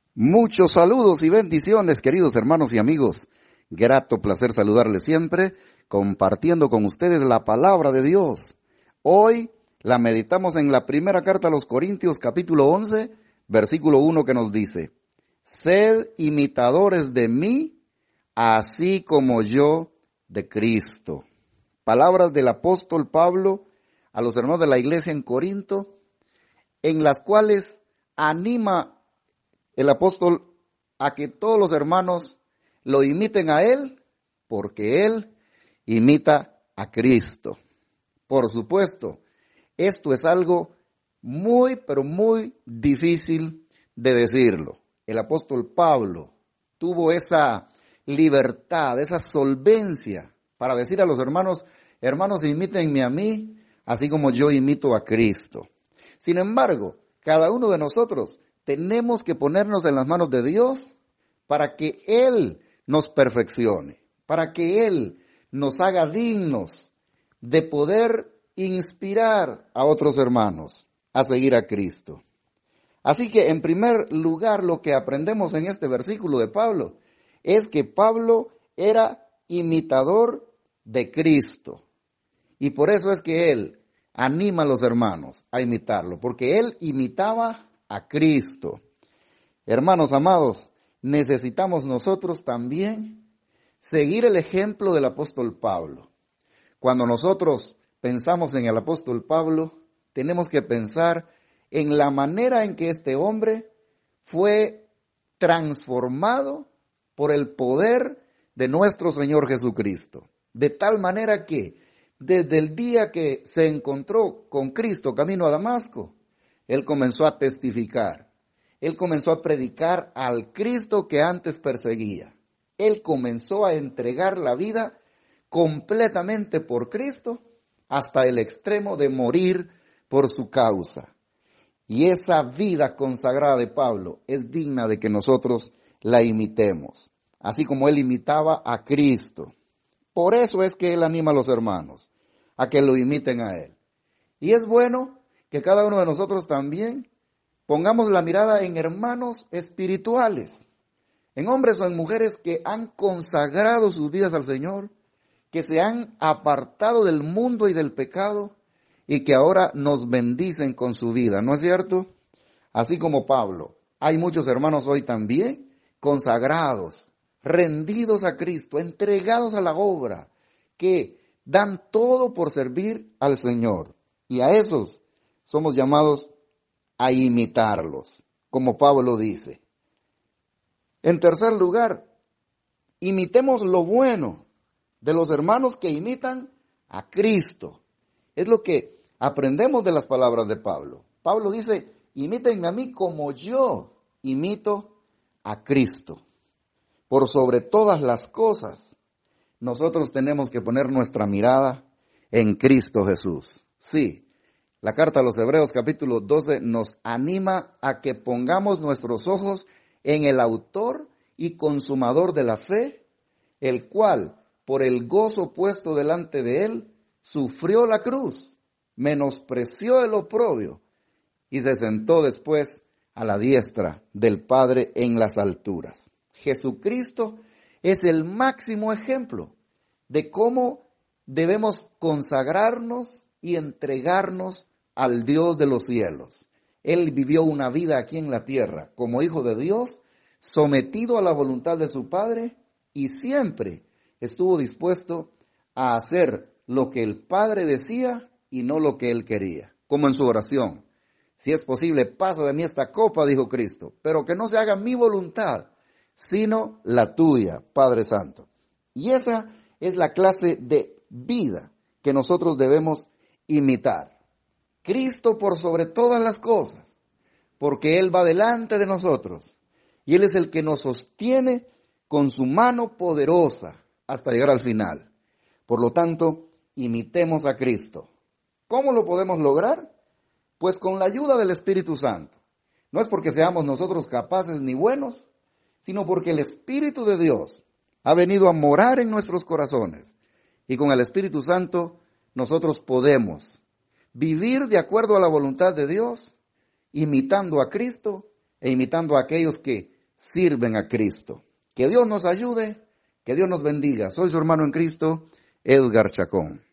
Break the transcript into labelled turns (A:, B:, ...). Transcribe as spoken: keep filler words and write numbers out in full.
A: Muchos saludos y bendiciones, queridos hermanos y amigos. Grato placer saludarles siempre, compartiendo con ustedes la palabra de Dios. Hoy la meditamos en la primera carta a los Corintios, capítulo once, versículo uno, que nos dice: Sed imitadores de mí, así como yo de Cristo. Palabras del apóstol Pablo a los hermanos de la iglesia en Corinto, en las cuales anima el apóstol a que todos los hermanos lo imiten a él, porque él imita a Cristo. Por supuesto, esto es algo muy, pero muy difícil de decirlo. El apóstol Pablo tuvo esa libertad, esa solvencia para decir a los hermanos: hermanos, imítenme a mí, así como yo imito a Cristo. Sin embargo, cada uno de nosotros tenemos que ponernos en las manos de Dios para que Él nos perfeccione, para que Él nos haga dignos de poder inspirar a otros hermanos a seguir a Cristo. Así que, en primer lugar, lo que aprendemos en este versículo de Pablo es que Pablo era imitador de Cristo. Y por eso es que él anima a los hermanos a imitarlo, porque él imitaba a Cristo. Hermanos amados, necesitamos nosotros también seguir el ejemplo del apóstol Pablo. Cuando nosotros pensamos en el apóstol Pablo, tenemos que pensar en la manera en que este hombre fue transformado por el poder de nuestro Señor Jesucristo. De tal manera que desde el día que se encontró con Cristo camino a Damasco, él comenzó a testificar. Él comenzó a predicar al Cristo que antes perseguía. Él comenzó a entregar la vida completamente por Cristo hasta el extremo de morir por su causa. Y esa vida consagrada de Pablo es digna de que nosotros la imitemos, así como él imitaba a Cristo. Por eso es que él anima a los hermanos a que lo imiten a él. Y es bueno que cada uno de nosotros también pongamos la mirada en hermanos espirituales, en hombres o en mujeres que han consagrado sus vidas al Señor, que se han apartado del mundo y del pecado y que ahora nos bendicen con su vida, ¿no es cierto? Así como Pablo, hay muchos hermanos hoy también consagrados, rendidos a Cristo, entregados a la obra, que dan todo por servir al Señor. Y a esos somos llamados a imitarlos, como Pablo dice. En tercer lugar, imitemos lo bueno de los hermanos que imitan a Cristo. Es lo que aprendemos de las palabras de Pablo. Pablo dice: imítenme a mí como yo imito a Cristo. Por sobre todas las cosas, nosotros tenemos que poner nuestra mirada en Cristo Jesús. Sí. La carta a los Hebreos capítulo doce nos anima a que pongamos nuestros ojos en el autor y consumador de la fe, el cual, por el gozo puesto delante de él, sufrió la cruz, menospreció el oprobio y se sentó después a la diestra del Padre en las alturas. Jesucristo es el máximo ejemplo de cómo debemos consagrarnos y entregarnos al Dios de los cielos. Él vivió una vida aquí en la tierra como hijo de Dios, sometido a la voluntad de su Padre, y siempre estuvo dispuesto a hacer lo que el Padre decía y no lo que él quería. Como en su oración: si es posible, pasa de mí esta copa, dijo Cristo, pero que no se haga mi voluntad, sino la tuya, Padre Santo. Y esa es la clase de vida que nosotros debemos imitar. Cristo por sobre todas las cosas, porque Él va delante de nosotros y Él es el que nos sostiene con su mano poderosa hasta llegar al final. Por lo tanto, imitemos a Cristo. ¿Cómo lo podemos lograr? Pues con la ayuda del Espíritu Santo. No es porque seamos nosotros capaces ni buenos, sino porque el Espíritu de Dios ha venido a morar en nuestros corazones. Y con el Espíritu Santo nosotros podemos vivir de acuerdo a la voluntad de Dios, imitando a Cristo e imitando a aquellos que sirven a Cristo. Que Dios nos ayude, que Dios nos bendiga. Soy su hermano en Cristo, Edgar Chacón.